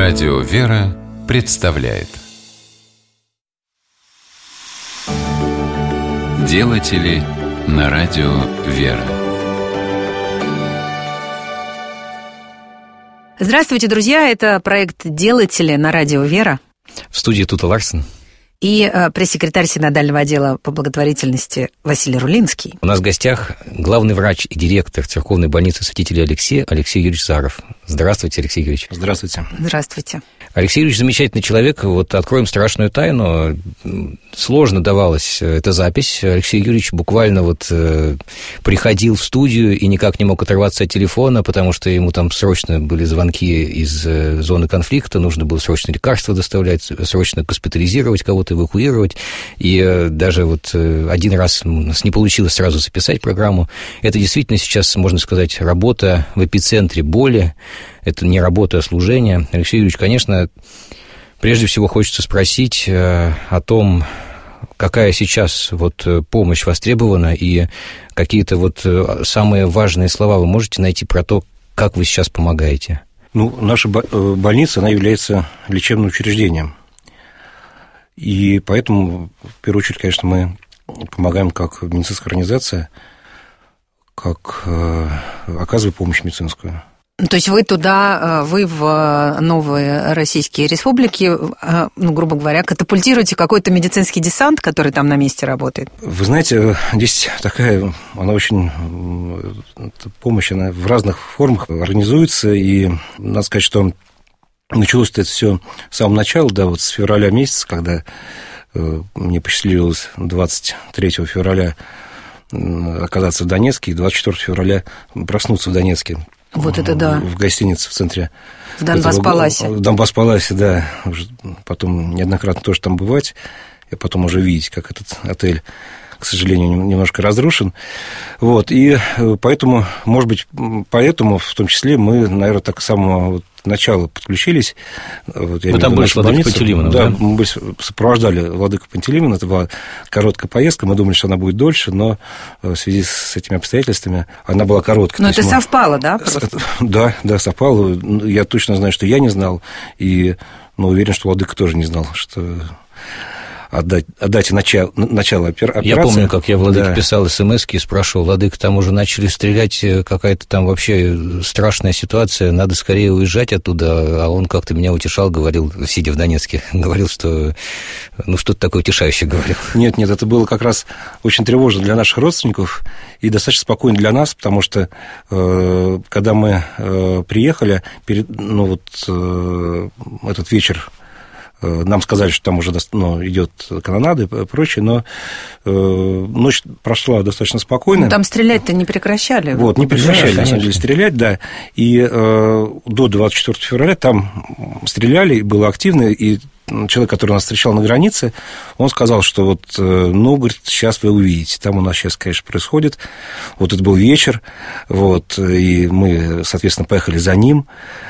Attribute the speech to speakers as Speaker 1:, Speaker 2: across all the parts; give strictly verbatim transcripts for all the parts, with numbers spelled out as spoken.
Speaker 1: Радио «Вера» представляет Делатели на радио «Вера».
Speaker 2: Здравствуйте, друзья! Это проект «Делатели» на радио «Вера».
Speaker 3: В студии Тута Ларсен.
Speaker 2: И э, пресс-секретарь синодального отдела по благотворительности Василий Рулинский.
Speaker 3: У нас в гостях главный врач и директор церковной больницы Святителя Алексея Алексей Юрьевич Заров. Здравствуйте, Алексей Юрьевич. Здравствуйте.
Speaker 2: Здравствуйте.
Speaker 3: Алексей Юрьевич замечательный человек. Вот откроем страшную тайну. Сложно давалась эта запись. Алексей Юрьевич буквально вот э, приходил в студию и никак не мог оторваться от телефона, потому что ему там срочно были звонки из э, зоны конфликта, нужно было срочно лекарства доставлять, срочно госпитализировать кого-то, эвакуировать. И э, даже вот э, один раз у нас не получилось сразу записать программу. Это действительно сейчас, можно сказать, работа в эпицентре боли. Это не работа, а служение. Алексей Юрьевич, конечно, прежде всего хочется спросить э, о том, какая сейчас вот помощь востребована, и какие-то вот самые важные слова вы можете найти про то, как вы сейчас помогаете?
Speaker 4: Ну, наша больница, она является лечебным учреждением. И поэтому, в первую очередь, конечно, мы помогаем как медицинская организация, как э, оказываем помощь медицинскую.
Speaker 2: То есть вы туда, вы в новые российские республики, ну, грубо говоря, катапультируете какой-то медицинский десант, который там на месте работает?
Speaker 4: Вы знаете, здесь такая, она очень, помощь, она в разных формах организуется, и надо сказать, что началось это все с самого начала, да, вот с февраля месяца, когда мне посчастливилось двадцать третьего февраля оказаться в Донецке, и двадцать четвёртого февраля проснуться в Донецке.
Speaker 2: Вот это да.
Speaker 4: В гостинице в центре.
Speaker 2: В Донбасс-Паласе.
Speaker 4: В Донбасс-Паласе, да. Потом неоднократно тоже там бывать. И потом уже видеть, как этот отель, к сожалению, немножко разрушен. Вот. И поэтому, может быть, поэтому в том числе мы, наверное, так с самого вот начала подключились. Вот,
Speaker 3: вы там были с владыкой Пантелеймоном, да?
Speaker 4: Да, мы были, сопровождали владыку Пантелеймона. Это была короткая поездка. Мы думали, что она будет дольше, но в связи с этими обстоятельствами она была короткая.
Speaker 2: Но это мы... совпало, да?
Speaker 4: Просто? Да, да, совпало. Я точно знаю, что я не знал, и ну, уверен, что владыка тоже не знал, что... Отдать, отдать начало, начало операции.
Speaker 3: Я помню, как я владыке да. писал смс-ки и спрашивал: владыка, там уже начали стрелять, какая-то там вообще страшная ситуация, надо скорее уезжать оттуда, а он как-то меня утешал, говорил, сидя в Донецке, говорил, что, ну, что-то такое утешающее говорил.
Speaker 4: Нет, нет, это было как раз очень тревожно для наших родственников и достаточно спокойно для нас, потому что, э, когда мы э, приехали, перед, ну, вот э, этот вечер, нам сказали, что там уже ну, идет канонада и прочее, но э, ночь прошла достаточно спокойно.
Speaker 2: Ну, там стрелять-то не прекращали.
Speaker 4: Вот, не прекращали, на самом деле, стрелять, да. И э, до двадцать четвёртого февраля там стреляли, было активно, и человек, который нас встречал на границе, он сказал, что вот, ну, говорит, сейчас вы увидите, там у нас сейчас, конечно, происходит. Вот это был вечер, вот, и мы, соответственно, поехали за ним,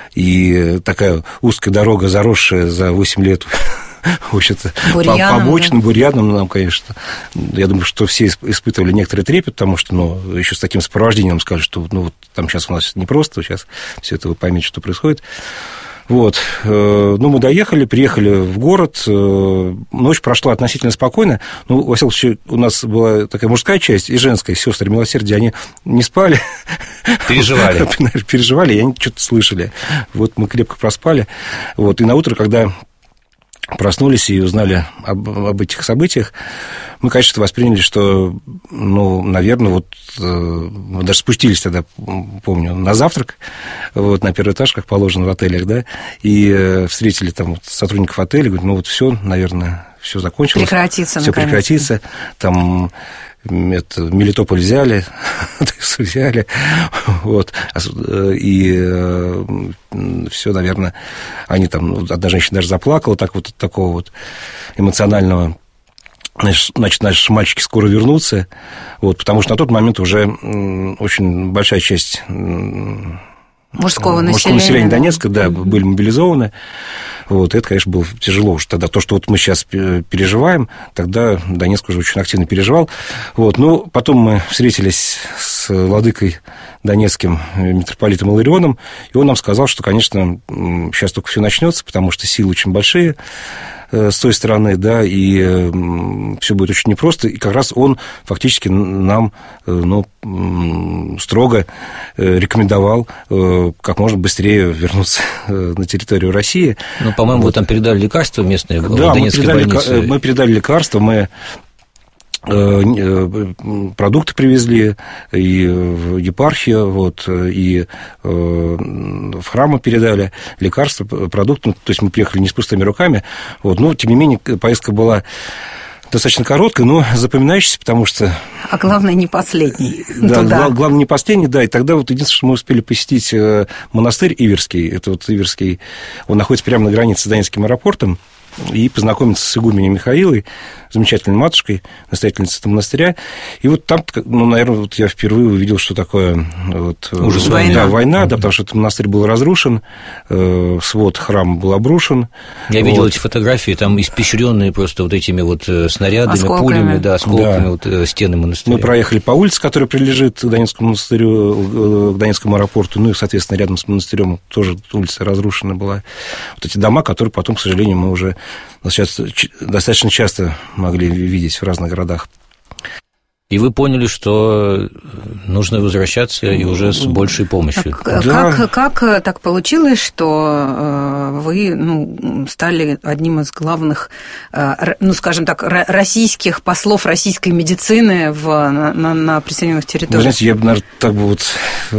Speaker 4: и такая узкая дорога, заросшая за восемь лет, в общем-то, побочным, да? бурьяном нам, конечно, я думаю, что все испытывали некоторый трепет, потому что, ну, еще с таким сопровождением сказали, что, ну, вот там сейчас у нас непросто, сейчас все это вы поймете, что происходит. Вот, ну, мы доехали, приехали в город, ночь прошла относительно спокойно, ну, во всяком случае, у нас была такая мужская часть и женская, сестры милосердия, они не спали.
Speaker 3: Переживали.
Speaker 4: Переживали, и они что-то слышали. Вот мы крепко проспали, вот, и на утро, когда проснулись и узнали об, об этих событиях, мы, конечно, восприняли, что, ну, наверное, вот мы даже спустились тогда, помню, на завтрак, вот, на первый этаж, как положено в отелях, да, и встретили там сотрудников отеля, говорят, ну, вот все, наверное, все закончилось.
Speaker 2: Прекратится,
Speaker 4: все прекратится, там... Это, Мелитополь взяли, взяли, вот, и все, наверное, они там, одна женщина даже заплакала, так вот, от такого вот эмоционального, значит, наши мальчики скоро вернутся, вот, потому что на тот момент уже очень большая часть
Speaker 2: мужского
Speaker 4: мужского
Speaker 2: населения,
Speaker 4: населения Донецка, да, mm-hmm. были мобилизованы. Вот, это, конечно, было тяжело уже тогда. То, что вот мы сейчас переживаем, тогда Донецк уже очень активно переживал. Вот, но потом мы встретились с владыкой донецким, митрополитом Иларионом, и он нам сказал, что, конечно, сейчас только все начнется, потому что силы очень большие с той стороны, да, и все будет очень непросто, и как раз он фактически нам, ну, строго рекомендовал как можно быстрее вернуться на территорию России.
Speaker 3: Ну, по-моему, вот. Вы там передали лекарства местные в
Speaker 4: да,
Speaker 3: Донецкой
Speaker 4: мы передали,
Speaker 3: больнице.
Speaker 4: мы передали лекарства, мы продукты привезли и в епархию, вот, и в храмы передали лекарства, продукты, то есть мы приехали не с пустыми руками, вот, но, тем не менее, поездка была достаточно короткой, но запоминающейся, потому что...
Speaker 2: А главное, не последний.
Speaker 4: Да, туда. Главное, не последний, да, и тогда вот единственное, что мы успели посетить монастырь Иверский, это вот Иверский, он находится прямо на границе с Донецким аэропортом, и познакомиться с игуменей Михаилой, замечательной матушкой, настоятельницей этого монастыря. И вот там, ну, наверное, вот я впервые увидел, что такое вот,
Speaker 3: ужас
Speaker 4: война, да, война, да, потому что этот монастырь был разрушен, свод храма был обрушен.
Speaker 3: Я
Speaker 4: вот.
Speaker 3: видел эти фотографии, там испещренные просто вот этими вот снарядами,
Speaker 2: осколками. Пулями,
Speaker 3: да, осколками,
Speaker 4: да.
Speaker 3: вот стены монастыря.
Speaker 4: Мы проехали по улице, которая прилежит к Донецкому монастырю, к Донецкому аэропорту, ну и, соответственно, рядом с монастырем тоже улица разрушена была. Вот эти дома, которые потом, к сожалению, мы уже достаточно часто могли видеть в разных городах.
Speaker 3: И вы поняли, что нужно возвращаться и уже с большей помощью.
Speaker 2: Так,
Speaker 4: да.
Speaker 2: как, как так получилось, что вы, ну, стали одним из главных, ну, скажем так, российских послов российской медицины в, на, на, на присоединенных территориях? Вы
Speaker 4: знаете, я бы, наверное, так бы вот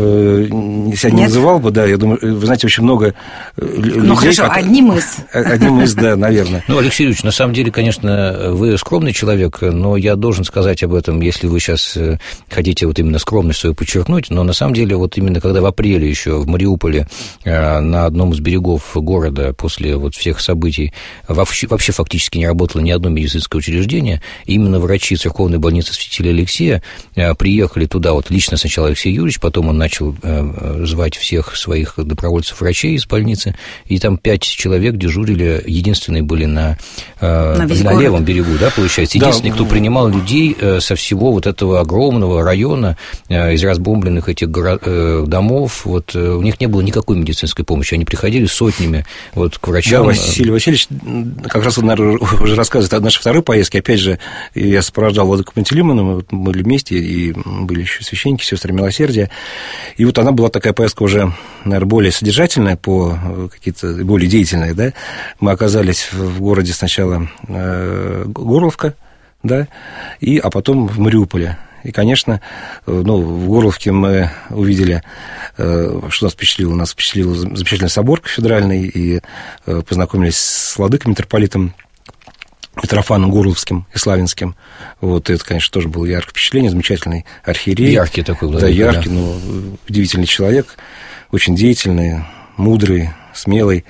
Speaker 4: себя не Нет? называл бы, да, я думаю, вы знаете, очень много людей...
Speaker 2: Ну, хорошо, которые... одним из.
Speaker 4: Одним из, да, наверное.
Speaker 3: Ну, Алексей Юрьевич, на самом деле, конечно, вы скромный человек, но я должен сказать об этом, если вы сейчас хотите вот именно скромность свою подчеркнуть, но на самом деле вот именно когда в апреле еще в Мариуполе на одном из берегов города после вот всех событий вообще, вообще фактически не работало ни одно медицинское учреждение, именно врачи церковной больницы Святителя Алексея приехали туда, вот лично сначала Алексей Юрьевич, потом он начал звать всех своих добровольцев-врачей из больницы, и там пять человек дежурили, единственные были на, на, на левом берегу, да, получается, единственные, да. кто принимал людей со всего вот этого огромного района, из разбомбленных этих город, домов, вот у них не было никакой медицинской помощи, они приходили сотнями вот к врачам.
Speaker 4: Да, Василий Васильевич как раз, наверное, уже рассказывает о нашей второй поездке, опять же, я сопровождал владыку Пантелеймона, мы были вместе, и были еще священники, сестры милосердия, и вот она была такая поездка уже, наверное, более содержательная, по какие-то более деятельная, да, мы оказались в городе сначала Горловка, да, и, а потом в Мариуполе. И, конечно, ну, в Горловке мы увидели, что нас впечатлило. Нас впечатлил замечательный собор кафедральный, и познакомились с владыкой митрополитом Митрофаном Горловским и Славянским. Вот это, конечно, тоже было яркое впечатление, замечательный архиерей.
Speaker 3: Яркий такой владыка.
Speaker 4: Да, яркий, да. но удивительный человек, очень деятельный, мудрый, смелый.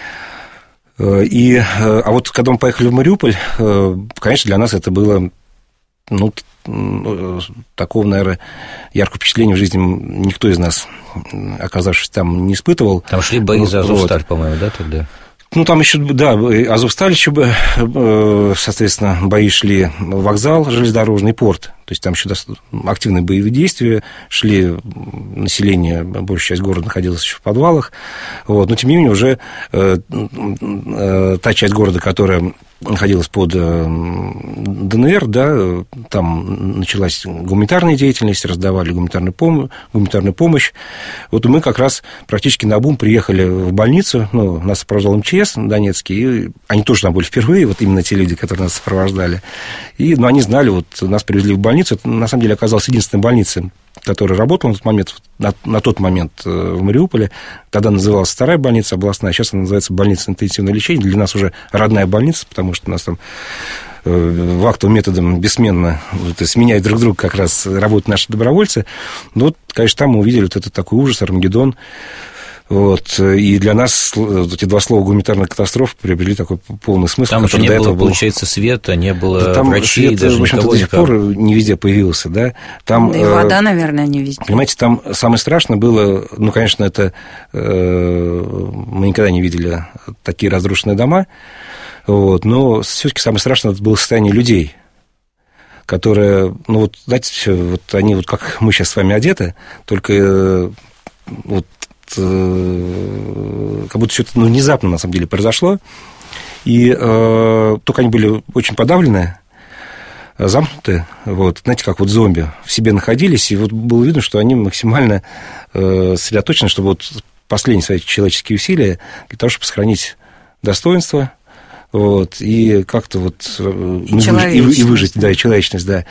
Speaker 4: И, а вот когда мы поехали в Мариуполь, конечно, для нас это было, ну, такого, наверное, яркого впечатления в жизни никто из нас, оказавшись там, не испытывал.
Speaker 3: Там шли бои за Азовсталь, вот. по-моему, да, тогда?
Speaker 4: Ну, там еще, да, Азовсталь еще, соответственно, бои шли, вокзал железнодорожный, порт. То есть там еще активные боевые действия шли, население, большая часть города находилась еще в подвалах. Вот. Но, тем не менее, уже э, э, та часть города, которая находилась под ДНР, да, там началась гуманитарная деятельность, раздавали гуманитарную, пом- гуманитарную помощь. Вот мы как раз практически наобум приехали в больницу, ну, нас сопровождал МЧС донецкий, и они тоже там были впервые, вот именно те люди, которые нас сопровождали. И, ну, они знали, вот нас привезли в больницу. Это, на самом деле, оказалась единственная больница, которая работала на тот момент, на, на тот момент в Мариуполе. Тогда называлась вторая больница областная, а сейчас она называется больница интенсивного лечения. Для нас уже родная больница, потому что у нас там вахтовым методом бессменно то есть, сменяют друг друга как раз работают наши добровольцы. Но вот, конечно, там мы увидели вот этот такой ужас, Армагеддон. Вот. И для нас эти два слова «гуманитарная катастрофа» приобрели такой полный смысл.
Speaker 3: Там же не было, был... получается, света, не было
Speaker 4: да, там
Speaker 3: врачей,
Speaker 4: свет,
Speaker 3: даже
Speaker 4: в общем-то,
Speaker 3: никого
Speaker 4: до сих пор не везде появился. Да? Там,
Speaker 2: да и вода, наверное, не везде.
Speaker 4: Понимаете, там самое страшное было, ну, конечно, это мы никогда не видели такие разрушенные дома, вот, но все-таки самое страшное было состояние людей, которые, ну, вот, знаете, вот они вот как мы сейчас с вами одеты, только вот как будто все это ну, внезапно, на самом деле, произошло, и э, только они были очень подавлены, замкнуты, вот, знаете, как вот зомби в себе находились, и вот было видно, что они максимально э, сосредоточены, чтобы вот последние свои человеческие усилия для того, чтобы сохранить достоинство, вот, и как-то вот
Speaker 2: и,
Speaker 4: и, и выжить, да, и человечность, да.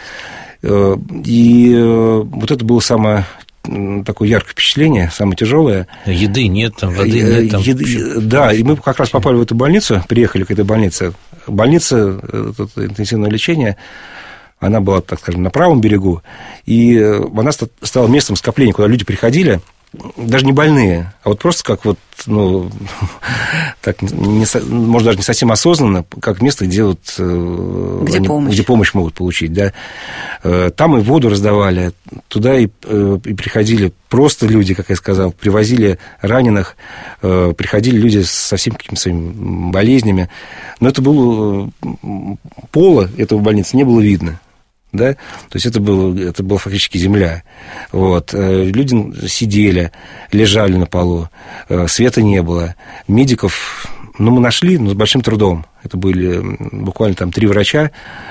Speaker 4: И вот это было самое такое яркое впечатление, самое тяжелое.
Speaker 3: Еды нет, там, воды нет. Там...
Speaker 4: Еды, да, и мы как раз попали в эту больницу, приехали к этой больнице. Больница, интенсивное лечение, она была, так скажем, на правом берегу, и она стала местом скопления, куда люди приходили, даже не больные, а вот просто как вот, ну, так, не, может, даже не совсем осознанно, как место, где вот...
Speaker 2: Где
Speaker 4: они,
Speaker 2: помощь.
Speaker 4: Где помощь могут получить, да. Там и воду раздавали, туда и, и приходили просто люди, как я сказал, привозили раненых, приходили люди со всеми какими-то своими болезнями, но это было... Пола этого больницы не было видно. Да? То есть это было, это была фактически земля. Вот. Люди сидели, лежали на полу, света не было. Медиков, ну, мы нашли, но с большим трудом. Это были буквально там три врача.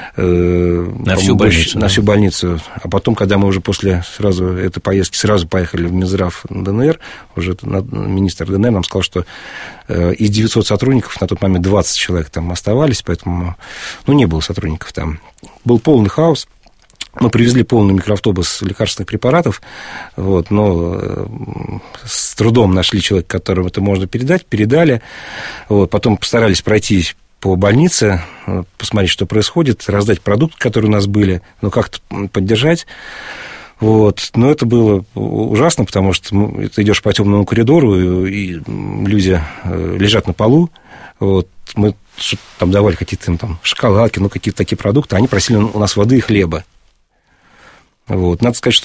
Speaker 3: На всю больницу.
Speaker 4: На
Speaker 3: да?
Speaker 4: всю больницу. А потом, когда мы уже после сразу этой поездки сразу поехали в Минздрав ДНР, уже министр ДНР нам сказал, что из девятисот сотрудников на тот момент двадцать человек там оставались, поэтому, ну, не было сотрудников там. Был полный хаос. Мы привезли полный микроавтобус лекарственных препаратов, вот, но с трудом нашли человека, которому это можно передать, передали. Вот, потом постарались пройтись по больнице, посмотреть, что происходит, раздать продукты, которые у нас были, ну, как-то поддержать. Вот. Но это было ужасно, потому что ты идешь по темному коридору, и люди лежат на полу. Вот. Мы там давали какие-то там шоколадки, ну, какие-то такие продукты, они просили у нас воды и хлеба. Вот. Надо сказать, что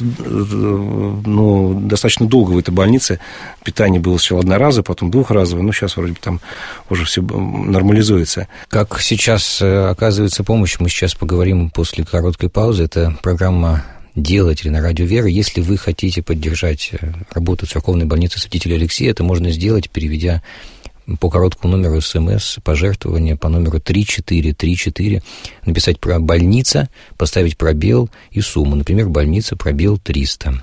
Speaker 4: ну, достаточно долго в этой больнице питание было сначала одноразовое, потом двухразовое, но сейчас вроде бы там уже все нормализуется.
Speaker 3: Как сейчас оказывается помощь, мы сейчас поговорим после короткой паузы. Это программа «Делатели» на радио «Вера». Если вы хотите поддержать работу церковной больницы святителя Алексея, это можно сделать, переведя по короткому номеру СМС пожертвования по номеру три четыре три четыре, написать про больница, поставить пробел и сумму. Например, больница, пробел триста.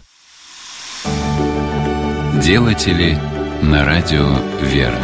Speaker 1: Делатели на радио «Вера».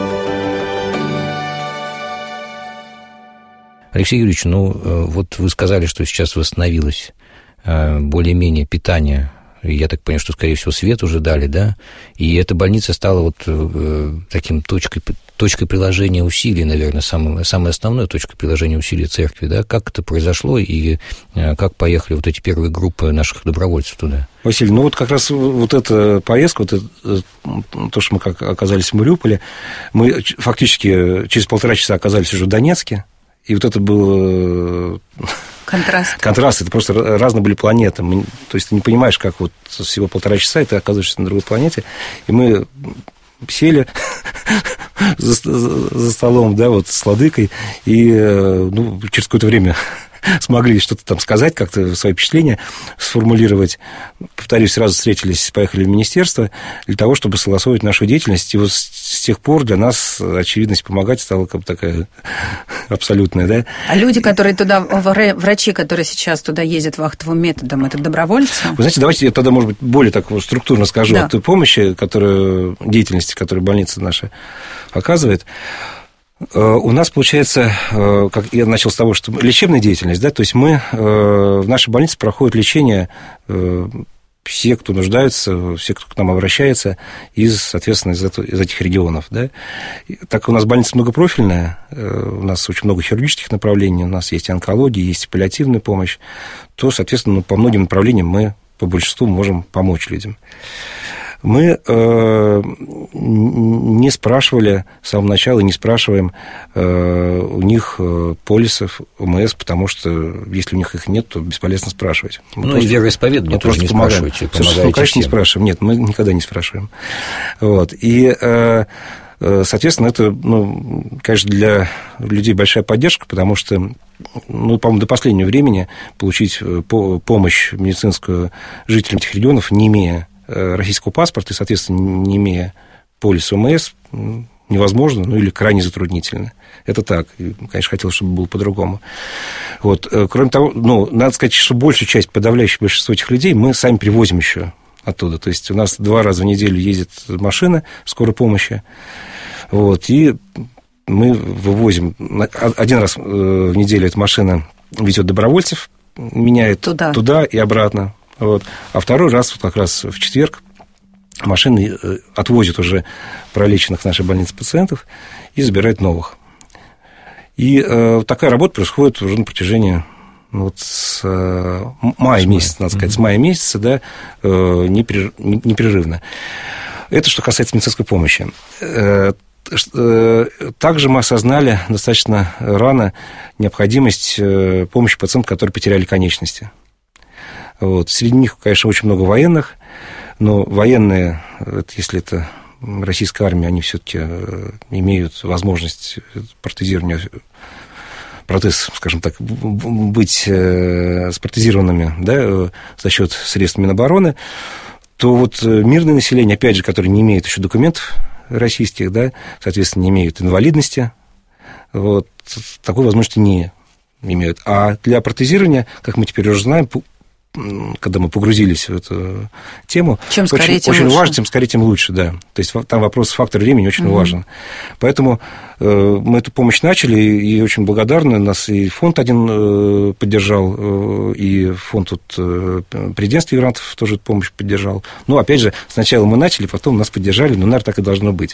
Speaker 3: Алексей Юрьевич, ну вот вы сказали, что сейчас восстановилось более-менее питание. Я так понимаю, что, скорее всего, свет уже дали, да? И эта больница стала вот э, таким точкой, точкой приложения усилий, наверное, самой, самой основной точкой приложения усилий церкви, да? Как это произошло и э, как поехали вот эти первые группы наших добровольцев туда?
Speaker 4: Василий, ну вот как раз вот эта поездка, вот это, то, что мы как оказались в Мариуполе, мы фактически через полтора часа оказались уже в Донецке, и вот это было...
Speaker 2: Контраст.
Speaker 4: Контраст, это просто разные были планеты. Мы, то есть ты не понимаешь, как вот всего полтора часа, и ты оказываешься на другой планете. И мы сели за, за, за столом, да, вот с владыкой, и ну, через какое-то время смогли что-то там сказать, как-то свои впечатления сформулировать. Повторюсь, сразу встретились, поехали в министерство для того, чтобы согласовывать нашу деятельность. И вот с тех пор для нас очевидность помогать стала как бы такая абсолютная, да.
Speaker 2: А люди, которые туда, врачи, которые сейчас туда ездят вахтовым методом, это добровольцы? Вы
Speaker 4: знаете, давайте я тогда, может быть, более так структурно скажу
Speaker 2: да.
Speaker 4: о той помощи, которую, деятельности, которую больница наша оказывает. У нас, получается, как я начал с того, что лечебная деятельность, да, то есть мы, в нашей больнице проходит лечение все, кто нуждается, все, кто к нам обращается, из, соответственно, из, этого, из этих регионов, да. Так как у нас больница многопрофильная, у нас очень много хирургических направлений, у нас есть и онкология, есть и паллиативная помощь, то, соответственно, по многим направлениям мы по большинству можем помочь людям. Мы э, не спрашивали с самого начала, не спрашиваем э, у них полисов ОМС, потому что если у них их нет, то бесполезно спрашивать. Мы
Speaker 3: ну,
Speaker 4: просто,
Speaker 3: и вероисповедание тоже не спрашиваете, помогаете
Speaker 4: ну, конечно,
Speaker 3: всем.
Speaker 4: не спрашиваем. Нет, мы никогда не спрашиваем. Вот. И, э, соответственно, это, ну, конечно, для людей большая поддержка, потому что, ну, по-моему, до последнего времени получить помощь медицинскую жителям этих регионов, не имея российского паспорта и, соответственно, не имея полиса ОМС, невозможно, ну, или крайне затруднительно. Это так. И, конечно, хотелось, чтобы было по-другому. Вот. Кроме того, ну, надо сказать, что большую часть, подавляющее большинство этих людей мы сами привозим еще оттуда. То есть у нас два раза в неделю ездит машина скорой помощи. Вот. И мы вывозим... Один раз в неделю эта машина везет добровольцев, меняет туда, туда и обратно. Вот. А второй раз, вот как раз в четверг, машины отвозят уже пролеченных в нашей больнице пациентов и забирают новых. И э, такая работа происходит уже на протяжении ну, вот с э, мая месяца, надо сказать, mm-hmm. с мая месяца, да, э, непрерывно. Это что касается медицинской помощи. Э, э, также мы осознали достаточно рано необходимость э, помощи пациентам, которые потеряли конечности. Вот. Среди них, конечно, очень много военных, но военные, если это российская армия, они все-таки имеют возможность протезирования, протез, скажем так, быть спротезированными, да, за счет средств Минобороны, то вот мирное население, опять же, которое не имеет еще документов российских, да, соответственно, не имеют инвалидности, вот, такой возможности не имеют. А для протезирования, как мы теперь уже знаем, когда мы погрузились в эту тему,
Speaker 2: чем скорее,
Speaker 4: очень,
Speaker 2: тем
Speaker 4: очень
Speaker 2: лучше.
Speaker 4: важно, тем скорее, тем лучше, да. То есть там вопрос фактора времени очень угу. важен. Поэтому э, мы эту помощь начали, и очень благодарны. Нас и фонд один э, поддержал, э, и фонд вот, э, президентских грантов тоже эту помощь поддержал. Но, опять же, сначала мы начали, потом нас поддержали, но, наверное, так и должно быть.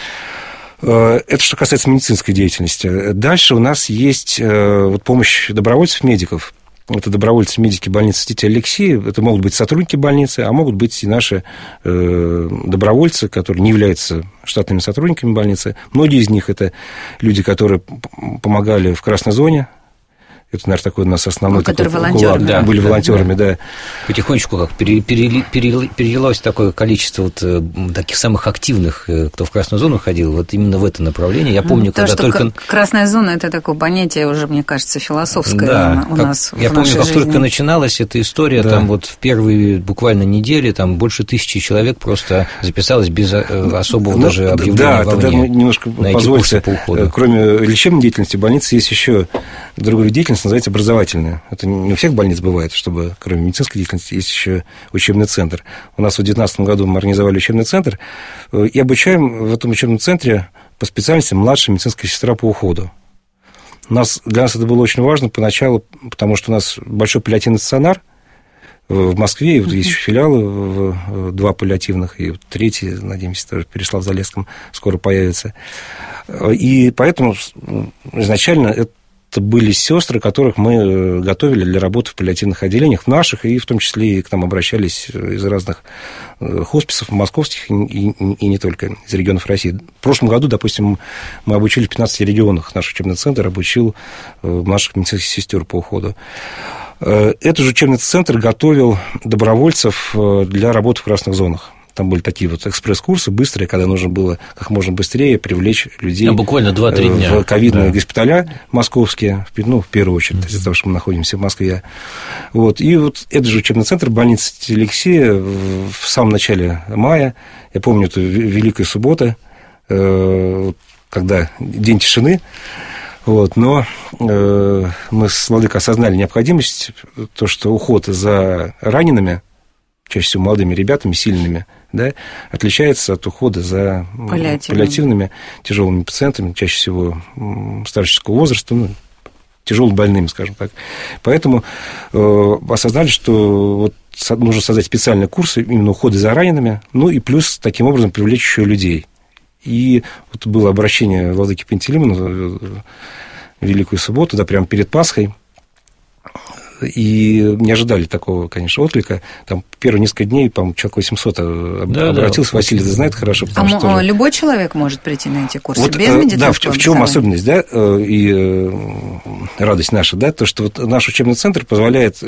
Speaker 4: Э, это что касается медицинской деятельности. Дальше у нас есть э, вот, помощь добровольцев-медиков. Это добровольцы-медики больницы Святителя Алексея. Это могут быть сотрудники больницы, а могут быть и наши э, добровольцы, которые не являются штатными сотрудниками больницы. Многие из них – это люди, которые помогали в красной зоне. Это, наверное, такой у нас основной...
Speaker 2: Ну,
Speaker 4: такой
Speaker 2: волонтеры,
Speaker 4: да, были
Speaker 2: да,
Speaker 4: волонтерами, да. да.
Speaker 3: Потихонечку как пере, пере, пере, перелилось такое количество вот, э, таких самых активных, э, кто в красную зону ходил, вот именно в это направление. Я помню,
Speaker 2: То,
Speaker 3: когда
Speaker 2: что
Speaker 3: только...
Speaker 2: красная зона – это такое понятие уже, мне кажется, философское
Speaker 3: да,
Speaker 2: у
Speaker 3: как,
Speaker 2: нас
Speaker 3: я
Speaker 2: в
Speaker 3: помню, как
Speaker 2: жизни.
Speaker 3: только начиналась эта история, да. там вот в первые буквально недели там больше тысячи человек просто записалось без особого ну, даже объявления
Speaker 4: да,
Speaker 3: вовне.
Speaker 4: Да, тогда мы немножко позвольте, кроме лечебной деятельности, в больнице есть еще другой вид деятельности, называется образовательная. Это не у всех больниц бывает, чтобы кроме медицинской деятельности есть еще учебный центр. У нас в две тысячи девятнадцатом году мы организовали учебный центр и обучаем в этом учебном центре по специальности младшая медицинская сестра по уходу. У нас, для нас это было очень важно поначалу, потому что у нас большой паллиативный стационар в Москве, и вот есть еще филиалы, два паллиативных, и третий, надеемся, тоже в Переслав-Залесском скоро появится. И поэтому изначально это Это были сестры, которых мы готовили для работы в паллиативных отделениях, в наших, и в том числе и к нам обращались из разных хосписов, московских, и, и, и не только, из регионов России. В прошлом году, допустим, мы обучили в пятнадцати регионах, наш учебный центр обучил наших медицинских сестер по уходу. Этот же учебный центр готовил добровольцев для работы в красных зонах. Там были такие вот экспресс-курсы быстрые, когда нужно было как можно быстрее привлечь людей
Speaker 3: а буквально два-три дня.
Speaker 4: в ковидные
Speaker 3: да. госпиталя
Speaker 4: московские, ну, в первую очередь, mm-hmm. из-за того, что мы находимся в Москве. Вот. И вот этот же учебный центр больницы Алексея в самом начале мая, я помню, это Великая суббота, когда день тишины, вот, но э, мы с Владыкой осознали необходимость, то, что уход за ранеными, чаще всего молодыми ребятами, сильными, да, отличается от ухода за паллиативными, паллиативными тяжелыми пациентами, чаще всего старческого возраста, ну, тяжело больными, скажем так. Поэтому э, осознали, что вот нужно создать специальные курсы именно ухода за ранеными, ну и плюс таким образом привлечь еще людей. И вот было обращение владыки Пантелеймона в Великую субботу, да, прямо перед Пасхой. и не ожидали такого, конечно, отклика. Там первые несколько дней, по-моему, человек восемьсот
Speaker 3: да,
Speaker 4: обратился.
Speaker 3: Да,
Speaker 4: Василий это знает хорошо.
Speaker 2: А
Speaker 4: что тоже...
Speaker 2: любой человек может прийти на эти курсы
Speaker 4: Вот,
Speaker 2: без медицинского
Speaker 4: да, в, в чем особенность, да, и радость наша, да, то, что вот наш учебный центр позволяет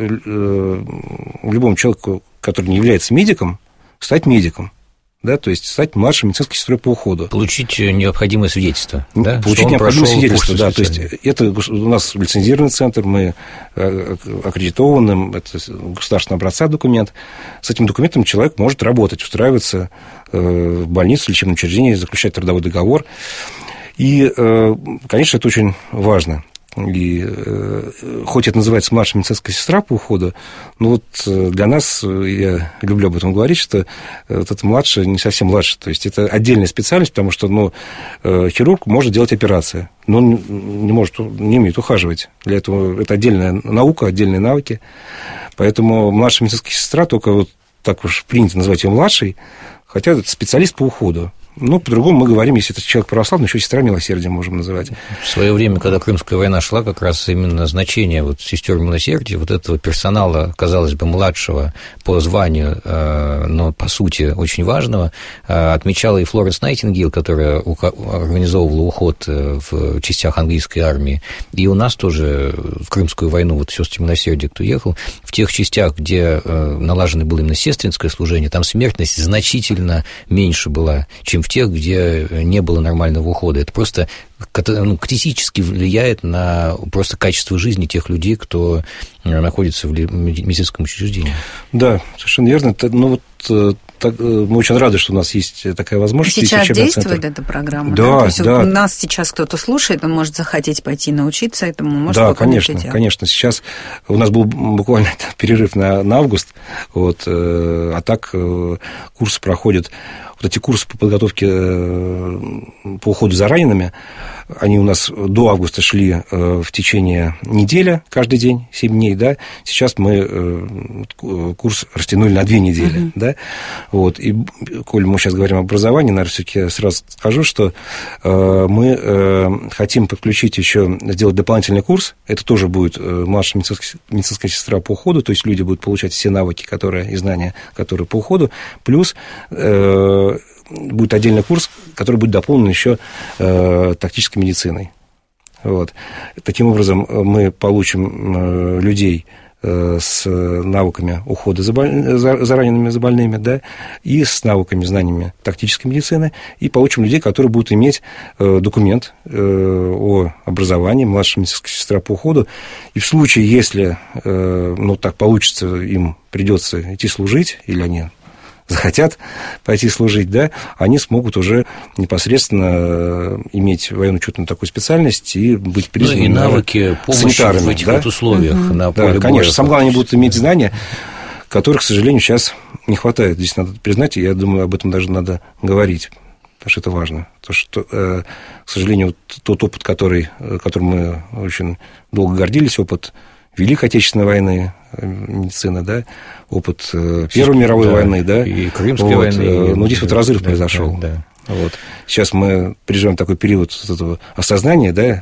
Speaker 4: любому человеку, который не является медиком, стать медиком. Да, то есть стать младшей медицинской сестрой по уходу.
Speaker 3: Получить необходимое свидетельство. Да?
Speaker 4: Получить необходимое свидетельство, да. То есть это у нас лицензированный центр, мы аккредитованы, это государственного образца документ. С этим документом человек может работать, устраиваться в больницу, в лечебное учреждение, заключать трудовой договор. И, конечно, это очень важно. И хоть это называется младшая медицинская сестра по уходу, но вот для нас, я люблю об этом говорить, что вот это младшая не совсем младшая, то есть это отдельная специальность, потому что ну, хирург может делать операции, но он не может, не умеет ухаживать. Для этого это отдельная наука, отдельные навыки. Поэтому младшая медицинская сестра, только вот так уж принято называть ее младшей, хотя это специалист по уходу. Ну, по-другому мы говорим, если это человек православный, еще сестра милосердия можем называть.
Speaker 3: В свое время, когда Крымская война шла, как раз именно значение вот сестер милосердия, вот этого персонала, казалось бы, младшего по званию, но по сути очень важного, отмечала и Флоренс Найтингейл, которая организовывала уход в частях английской армии. И у нас тоже в Крымскую войну, вот сестры милосердия, кто ехал, в тех частях, где налажено было именно сестринское служение, там смертность значительно меньше была, чем в тех, где не было нормального ухода. Это просто ну, критически влияет на просто качество жизни тех людей, кто находится в медицинском учреждении.
Speaker 4: Да, совершенно верно. Ну, вот, так, мы очень рады, что у нас есть такая возможность.
Speaker 2: Сейчас действует эта программа?
Speaker 4: Да,
Speaker 2: да. То есть
Speaker 4: да.
Speaker 2: Вот нас сейчас кто-то слушает, он может захотеть пойти научиться этому, может
Speaker 4: да, конечно, конечно. Сейчас у нас был буквально перерыв на, на август, вот, а так курсы проходят. Вот эти курсы по подготовке по уходу за ранеными, они у нас до августа шли в течение недели, каждый день, семь дней, да. Сейчас мы курс растянули на две недели, uh-huh. да. Вот. И, коль мы сейчас говорим об образовании, наверное, все-таки сразу скажу, что мы хотим подключить еще, сделать дополнительный курс. Это тоже будет младшая медицинская сестра по уходу, то есть люди будут получать все навыки, которые, и знания, которые по уходу, плюс будет отдельный курс, который будет дополнен еще э, тактической медициной. Вот. Таким образом, мы получим э, людей э, с навыками ухода за, боль... за, за ранеными, за больными, да, и с навыками, знаниями тактической медицины, и получим людей, которые будут иметь э, документ э, о образовании, младшая медицинская сестра по уходу, и в случае, если э, ну, так получится, им придется идти служить, или они захотят пойти служить, да, они смогут уже непосредственно иметь военно-учетную такую специальность и быть признаны, ну, и
Speaker 3: навыки помощи в этих да? вот условиях uh-huh. на поле
Speaker 4: да, конечно, самое главное, они будут иметь знания, которых, к сожалению, сейчас не хватает. Здесь надо признать, и я думаю, об этом даже надо говорить, потому что это важно. Потому что, к сожалению, тот опыт, который, которым мы очень долго гордились, опыт Великой Отечественной войны, медицина, да, опыт Первой мировой да, войны, да,
Speaker 3: и Крымской
Speaker 4: вот,
Speaker 3: войны.
Speaker 4: Но здесь вот разрыв да, произошел.
Speaker 3: Да, да.
Speaker 4: Вот. Сейчас мы переживаем такой период вот этого осознания, да,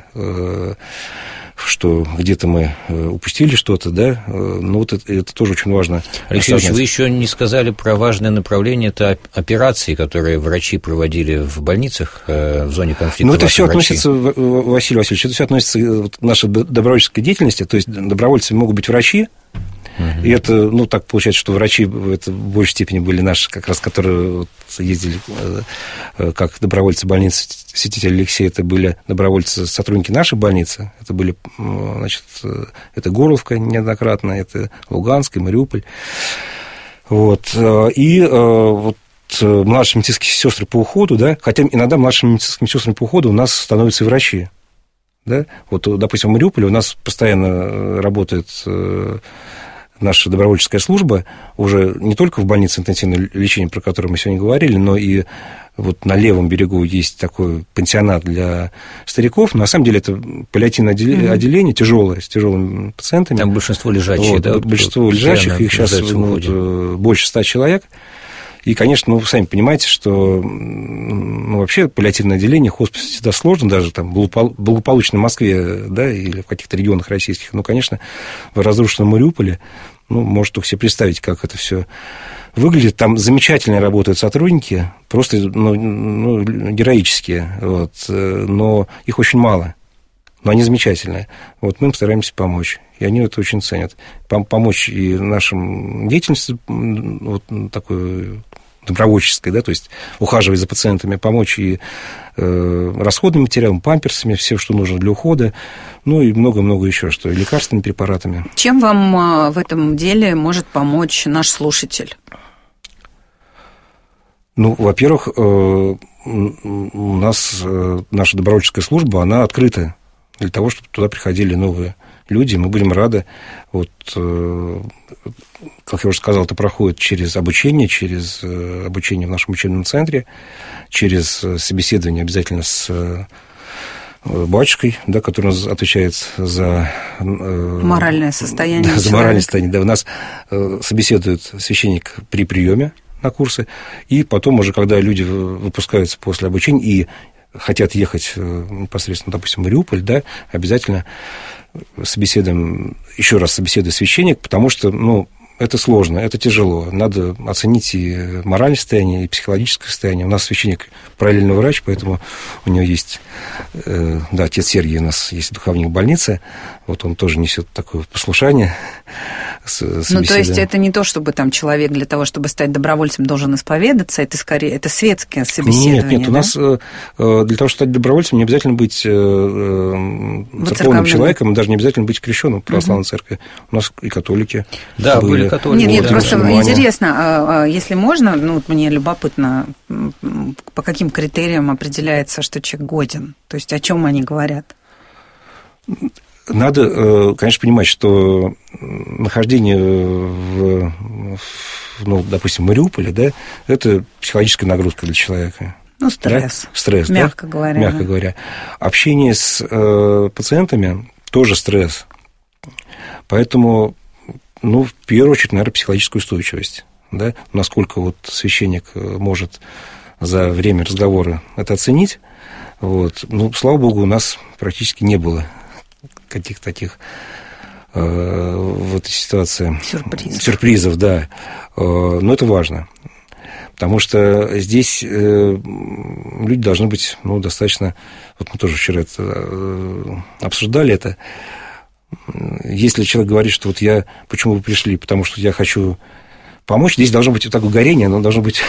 Speaker 4: что где-то мы упустили что-то, да, но вот это, это тоже очень важно.
Speaker 3: Алексей Ильич, вы еще не сказали про важное направление, это операции, которые врачи проводили в больницах в зоне конфликта.
Speaker 4: Ну, это все относится, Василий Васильевич, это все относится к нашей добровольческой деятельности, то есть добровольцами могут быть врачи, Uh-huh. И это, ну, так получается, что врачи это в большей степени были наши, как раз, которые вот ездили как добровольцы больницы святителя Алексея, это были добровольцы, сотрудники нашей больницы, это были, значит, это Горловка неоднократно, это Луганск и Мариуполь. Вот. И вот младшие медицинские сестры по уходу, да, хотя иногда младшими медицинскими сестрами по уходу у нас становятся и врачи. Да? Вот, допустим, в Мариуполе у нас постоянно работает наша добровольческая служба, уже не только в больнице интенсивного лечения, про которую мы сегодня говорили, но и вот на левом берегу есть такой пансионат для стариков, но на самом деле это паллиативное отделение, mm-hmm. тяжелое, с тяжелыми пациентами.
Speaker 3: Там большинство лежачие,
Speaker 4: вот,
Speaker 3: да?
Speaker 4: Большинство лежачих, их сейчас ну, больше ста человек. И, конечно, ну, вы сами понимаете, что ну, вообще паллиативное отделение, хоспис всегда сложно, даже там в благополучной Москве, да, или в каких-то регионах российских. Но, конечно, в разрушенном Мариуполе, ну, может только себе представить, как это все выглядит. Там замечательно работают сотрудники, просто ну, ну, героические, вот, но их очень мало. Но они замечательные. Вот мы им стараемся помочь, и они это очень ценят. Помочь и нашим деятельности вот такой добровольческой, да, то есть ухаживать за пациентами, помочь и э, расходным материалом, памперсами, все, что нужно для ухода, ну и много-много еще что, и лекарственными препаратами.
Speaker 2: Чем вам в этом деле может помочь наш слушатель?
Speaker 4: Ну, во-первых, э, у нас э, наша добровольческая служба, она открыта для того, чтобы туда приходили новые люди, мы будем рады. Вот, как я уже сказал, это проходит через обучение, через обучение в нашем учебном центре, через собеседование обязательно с батюшкой, да, который отвечает за
Speaker 2: моральное состояние.
Speaker 4: Да, за моральное состояние. Да, у нас собеседует священник при приеме на курсы, и потом уже, когда люди выпускаются после обучения и хотят ехать непосредственно, допустим, в Мариуполь, да, обязательно собеседуем, еще раз собеседуем священник, потому что, ну, это сложно, это тяжело. Надо оценить и моральное состояние, и психологическое состояние. У нас священник параллельный врач, поэтому у него есть, э, да, отец Сергий у нас есть духовник больницы, вот он тоже несет такое послушание.
Speaker 2: Ну, то есть это не то, чтобы там человек для того, чтобы стать добровольцем, должен исповедаться, это скорее, это светское собеседование.
Speaker 4: Нет, нет, да? У нас для того, чтобы стать добровольцем, не обязательно быть церковным человеком, даже не обязательно быть крещенным в православной угу. церкви. У нас и католики.
Speaker 3: Да, были, были католики.
Speaker 2: Нет, нет,
Speaker 3: да,
Speaker 2: просто
Speaker 3: мусульмане.
Speaker 2: Интересно, если можно, ну, вот мне любопытно, по каким критериям определяется, что человек годен? То есть о чем они говорят?
Speaker 4: Надо, конечно, понимать, что нахождение в, ну, допустим, в Мариуполе, да, это психологическая нагрузка для человека.
Speaker 2: Ну, стресс.
Speaker 4: Да? Стресс,
Speaker 2: мягко
Speaker 4: да?
Speaker 2: говоря.
Speaker 4: Мягко
Speaker 2: да.
Speaker 4: говоря. Общение с э, пациентами тоже стресс. Поэтому, ну, в первую очередь, наверное, психологическая устойчивость. Да? Насколько вот священник может за время разговора это оценить. Вот. Ну, слава богу, у нас практически не было каких-то таких э, в этой ситуации
Speaker 2: сюрпризов,
Speaker 4: сюрпризов да. Э, но это важно, потому что здесь э, люди должны быть, ну, достаточно... Вот мы тоже вчера это, э, обсуждали это. Если человек говорит, что вот я... Почему вы пришли? Потому что я хочу помочь. Здесь должно быть вот такое горение, оно должно быть...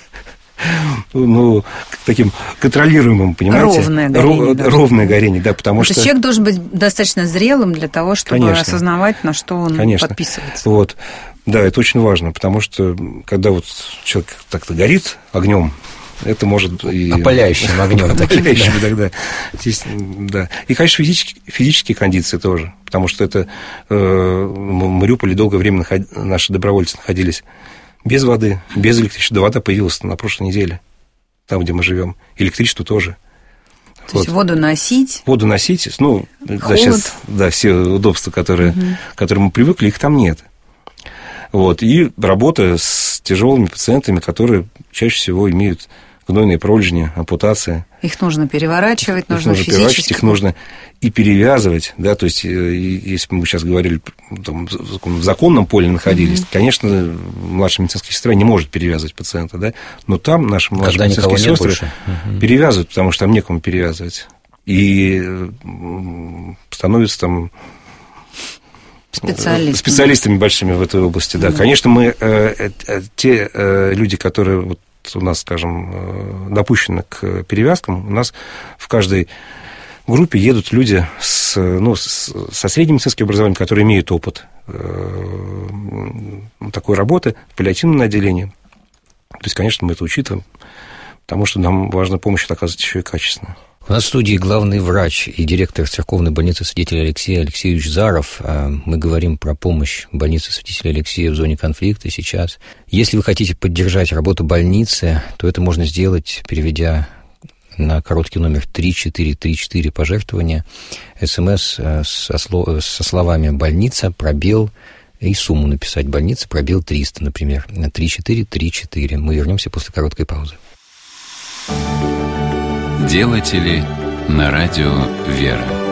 Speaker 4: ну, таким контролируемым, понимаете?
Speaker 2: Ровное горение.
Speaker 4: Ро- ровное горение, да, потому
Speaker 2: То
Speaker 4: что...
Speaker 2: То есть человек должен быть достаточно зрелым для того, чтобы
Speaker 4: Конечно.
Speaker 2: осознавать, на что он
Speaker 4: Конечно.
Speaker 2: подписывается.
Speaker 4: Вот. Да, это очень важно, потому что когда вот человек так-то горит огнем, это может и...
Speaker 3: Опаляющим огнем.
Speaker 4: Опаляющим, да. Здесь, да. И, конечно, физические, физические кондиции тоже, потому что это э, в Мариуполе долгое время наход... наши добровольцы находились без воды, без электричества. Вода появилась на прошлой неделе, там, где мы живем. Электричество тоже.
Speaker 2: То вот. есть воду носить.
Speaker 4: Воду носить, ну, да, сейчас, да, все удобства, которые, угу. к которым мы привыкли, их там нет. Вот. И работа с тяжелыми пациентами, которые чаще всего имеют гнойные пролежни, ампутации.
Speaker 2: Их нужно переворачивать,
Speaker 4: их
Speaker 2: нужно,
Speaker 4: нужно
Speaker 2: физически...
Speaker 4: переворачивать, их нужно и перевязывать, да, то есть, если бы мы сейчас говорили, там, в законном поле находились, mm-hmm. конечно, младшая медицинская сестра не может перевязывать пациента, да, но там наши младшие медицинские сестры mm-hmm. перевязывают, потому что там некому перевязывать, и становятся там
Speaker 2: специалистами,
Speaker 4: специалистами большими в этой области, да. Mm-hmm. Конечно, мы, э, э, те э, люди, которые... Вот, у нас, скажем, допущены к перевязкам, у нас в каждой группе едут люди с, ну, с, со средним медицинским образованием, которые имеют опыт э, такой работы в паллиативном отделении. То есть, конечно, мы это учитываем, потому что нам важно помощь оказывать еще и качественно.
Speaker 3: У нас в студии главный врач и директор церковной больницы святителя Алексея Алексеевич Заров. Мы говорим про помощь больнице святителя Алексея в зоне конфликта сейчас. Если вы хотите поддержать работу больницы, то это можно сделать, переведя на короткий номер три четыре три четыре пожертвования, СМС со словами «больница», пробел, и сумму написать. Больница, пробел триста, например. три четыре три четыре. Мы вернемся после короткой паузы.
Speaker 1: Делатели на радио «Вера».